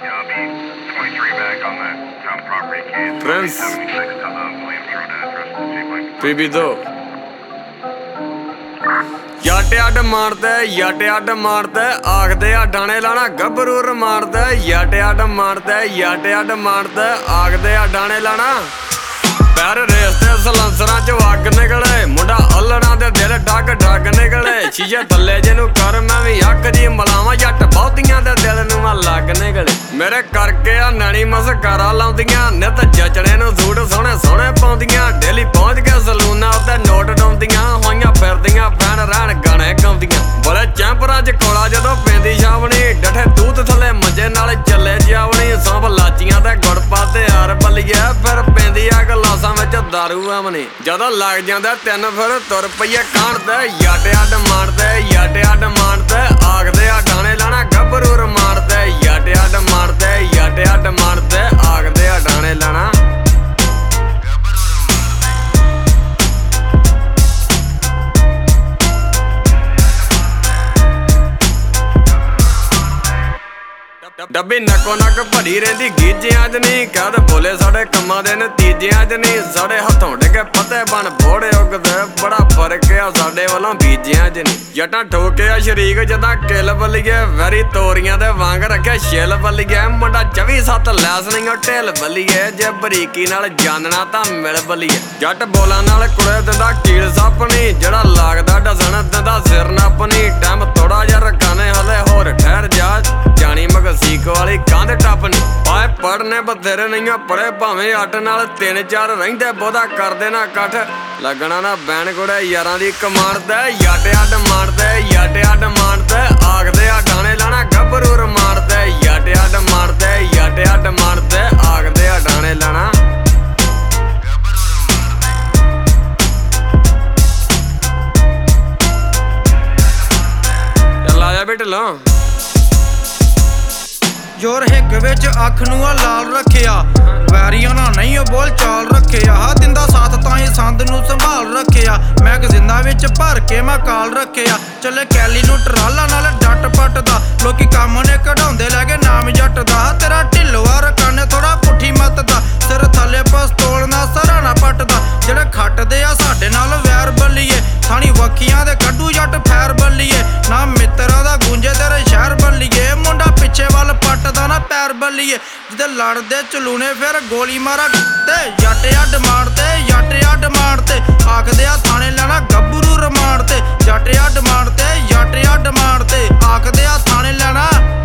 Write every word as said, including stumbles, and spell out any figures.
Prince Bibido Yate ਅੱਡ ਮਾਰਦਾ ਯਾਟੇ ਅੱਡ ਮਾਰਦਾ ਆਖਦੇ ਆ ਡਾਣੇ ਲਾਣਾ ਗੱਭਰੂ ਰਮਾਰਦਾ ਯਾਟੇ ਅੱਡ ਮਾਰਦਾ ਯਾਟੇ ਅੱਡ ਮਾਰਦਾ ਆਖਦੇ ਆ ਡਾਣੇ ਲਾਣਾ ਪੈਰ ਰੇਸ ਤੇ ਸਲੰਸਰਾਂ ਚ ਵਗ ਨਿਕਲੇ ਮੁੰਡਾ ਅਲੜਾਂ ਦੇ ਦਿਲ ਡੱਗ ਡੱਗ ਨਿਕਲੇ ਸ਼ੀਸ਼ੇ ਥੱਲੇ ਜਿਹਨੂੰ ਕਰ ਮੈਂ ਵੀ ਅੱਖ ਜੀ ਮਲਾਵਾਂ ਜੱਟ ਬਹੁਤੀਆਂ ਦੇ ਦਿਲ ਨੂੰ ਮੈਂ ਲੱਗ ਨਿਕਲੇ ਮੇਰੇ ਕਰਕੇ ਆ ਨੈਣੀ ਮਸਕਾਰਾ ਲਾਉਂਦੀਆਂ ਨਿਤ ਜਚਣੇ ਨੂੰ ਸੂਟ ਸੋਹਣੇ ਸੋਹਣੇ ਪਾਉਂਦੀਆਂ ਡੇਲੀ ਪਹੁੰਚ ਕੇ ਸਲੂਨਾਂ ਉੱਤੇ ਨੋਟ ਡਾਉਂਦੀਆਂ ਹੋਈਆਂ ਫਿਰਦੀਆਂ ਫੈਨ ਰਹਿਣ ਗਾਣੇ ਗਾਉਂਦੀਆਂ ਬੜੇ ਚੈਂਪਰਾਂ ਚ ਕੋਲਾ ਜਦੋਂ ਪੈਂਦੀ ਛਾਵਣੀ ਡੱਠੇ ਦੂਤ ਥੱਲੇ ਮੰਜੇ ਨਾਲ ਚੱਲੇ ਜਾਵਣੀ ਸੌਂਪ ਲਾਚੀਆਂ ਤੇ ਗੁੜ ਪਾਤੇ ਯਾਰ ਬੱਲੀਏ ਫਿਰ ਪੈਂਦੀ ਆ ਗਲਾਸਾਂ ਵਿੱਚ ਦਾਰੂ ਆਮਣੀ ਜਦੋਂ ਲੱਗ ਜਾਂਦਾ ਤਿੰਨ ਫਿਰ ਤੁਰ ਪਈਏ ਕਾਂਢਦੇ ਯਾਟੇ ਅੱਡ ਮਾਰਦੇ ਯਾਟੇ ਅੱਡ ਮਾਰਦੇ ਆਖਦੇ ਆ ਡਾਣੇ ਲਾਣਾ ਗੱਭਰੂ ਰਮਾਰਦੇ ਯਾਟੇ ਅੱਡ ਮਾਰਦੇ ਯਾਟੇ ਅੱਡ ਮਾਰਦੇ ਆਖਦੇ ਆ ਡਾਣੇ ਲਾਣਾ ਡੱਬੀ ਨੱਕੋ ਨੱਕ ਭਰੀ ਰਹਿੰਦੀ ਗੀਜਿਆਂ ਚ ਨਹੀਂ ਕਦ ਬੋਲੇ ਸਾਡੇ ਕੰਮਾਂ ਦੇ ਨਤੀਜਿਆਂ ਚ ਨਹੀਂ ਸਾਡੇ ਹੱਥੋਂ ਡਿੱਗੇ ਪੱਤੇ ਬਣ ਬੋੜੇ ਉਗਦੇ ਬੜਾ ਫਰਕ ਆ ਸਾਡੇ ਵੱਲੋਂ ਬੀਜਿਆਂ ਚ ਨਹੀਂ ਜੱਟਾਂ ਠੋਕਿਆ ਸ਼ਰੀਕ ਜਦਾਂ ਕਿੱਲ ਬੱਲੀਏ ਵੈਰੀ ਤੋਰੀਆਂ ਦੇ ਵਾਂਗ ਰੱਖਿਆ ਛਿੱਲ ਬੱਲੀਏ ਮੁੰਡਾ ਚੌਵੀ ਸੱਤ ਲੈਸ ਨਹੀਂ ਢਿੱਲ ਬੱਲੀਏ ਜੇ ਬਰੀਕੀ ਨਾਲ ਜਾਨਣਾ ਤਾਂ ਮਿਲ ਬੱਲੀਏ ਜੱਟ ਬੋਲਾਂ ਨਾਲ ਕੁੜੇ ਦਿੰਦਾ ਕੀਲ ਸਾਪਣੀ ਜਿਹੜਾ ਲੱਗਦਾ ਡਸਣ ਦਿੰਦਾ ਸਿਰ ਨੱਪਣੀ ਟਾਈਮ ਥੋੜਾ ਜਿਹਾ ਰਕਾਨੇ ਹਲੇ ਹੋਰ ਠਹਿਰ ਜਾ ਜਾਣੀ ਮਗਸੀਕ ਵਾਲੀ ਕੰਧ ਟੱਪਣੀ ਆਏ ਪੜਨੇ ਬਥੇਰੇ ਨਹੀਂ ਪੜੇ ਭਾਵੇਂ ਅੱਠ ਨਾਲ ਤਿੰਨ ਚਾਰ ਰਹਿੰਦੇ ਬਹੁਤਾ ਕਰਦੇ ਨਾ ਇਕੱਠ ਲੱਗਣਾ ਨਾ ਬੈਣ ਗੁੜੇ ਯਾਰਾਂ ਦੀ ਕਮਾਂਡਦੇ ਯਾਟੇ ਅੱਡ ਮਾਰਦੇ ਯਾਟੇ ਅੱਡ ਮਾਰਦੇ ਆਖਦੇ ਆ ਡਾਣੇ ਲਾਣਾ ਗੱਭਰੂ ਰਮਾਰਦੇ ਯਾਟੇ ਅੱਡ ਮਾਰਦੇ ਯਾਟੇ ਅੱਡ ਮਾਰਦੇ ਆਖਦੇ ਆ ਡਾਣੇ ਲਾਣਾ ਚੱਲ ਆਇਆ ਬੇਟ ਲਾ ਜੋਰ ਹਿੱਕ ਵਿੱਚ ਅੱਖ ਨੂੰ ਆ ਲਾਲ ਰੱਖਿਆ ਵੈਰੀਆਂ ਨਾਲ ਨਹੀਂ ਉਹ ਬੋਲ ਚਾਲ ਰੱਖਿਆ ਹਾ ਦਿੰਦਾ ਸਾਥ ਤਾਂ ਹੀ ਸੰਦ ਨੂੰ ਸੰਭਾਲ ਰੱਖਿਆ ਮੈਗਜ਼ੀਨਾਂ ਵਿੱਚ ਭਰ ਕੇ ਮੈਂ ਕਾਲ ਰੱਖਿਆ ਚੱਲੇ ਕੈਲੀ ਨੂੰ ਟਰਾਲਾ ਨਾਲ ਡੱਟ ਪੱਟਦਾ ਲੋਕੀ ਕੰਮ ਨੇ ਕਢਾਉਂਦੇ ਲੈ ਕੇ ਨਾਮ ਜੱਟ ਦਾ ਤੇਰਾ ਢਿੱਲਵਾ ਰਕਾਨੇ ਥੋੜਾ ਪੁੱਠੀ ਮੱਤ ਦਾ ਸਿਰ ਥੱਲੇ ਪਸਤੌਲ ਨਾਲ ਸਰਾਣਾ ਪੱਟਦਾ ਜਿਹੜੇ ਖੱਟਦੇ ਆ ਸਾਡੇ ਨਾਲ ਵੈਰ ਬੱਲੀਏ ਥਾਣੀ ਵੱਖੀਆਂ ਦੇ ਕੱਢੂ ਜੱਟ ਫੈਰ ਬੱਲੀਏ ਨਾ ਮਿੱਤਰਾਂ ਦਾ ਗੂੰਜੇ ਤੇਰੇ ਸ਼ਹਿਰ ਬੱਲੀਏ ਮੁੰਡਾ ਪਿੱਛੇ ਵੱਲ ਪੱਟਦਾ ਨਾ ਪੈਰ ਬੱਲੀਏ ਜਿਹਦੇ ਲੜਦੇ ਚਲੂਣੇ ਫਿਰ ਗੋਲੀ ਮਾਰਾ ਤੇ ਜੱਟ ਅੱਡ ਮਾਰਦੇ ਜੱਟ ਅੱਡ ਮਾਰਦੇ ਆਖਦੇ ਆ ਥਾਣੇ ਲੈਣਾ ਗੱਭਰੂ ਰਮਾਨ ਤੇ ਜੱਟ ਅੱਡ ਮਾਰਦੇ ਜੱਟ ਅੱਡ ਮਾਰਦੇ ਆਖਦੇ ਆ ਥਾਣੇ ਲੈਣਾ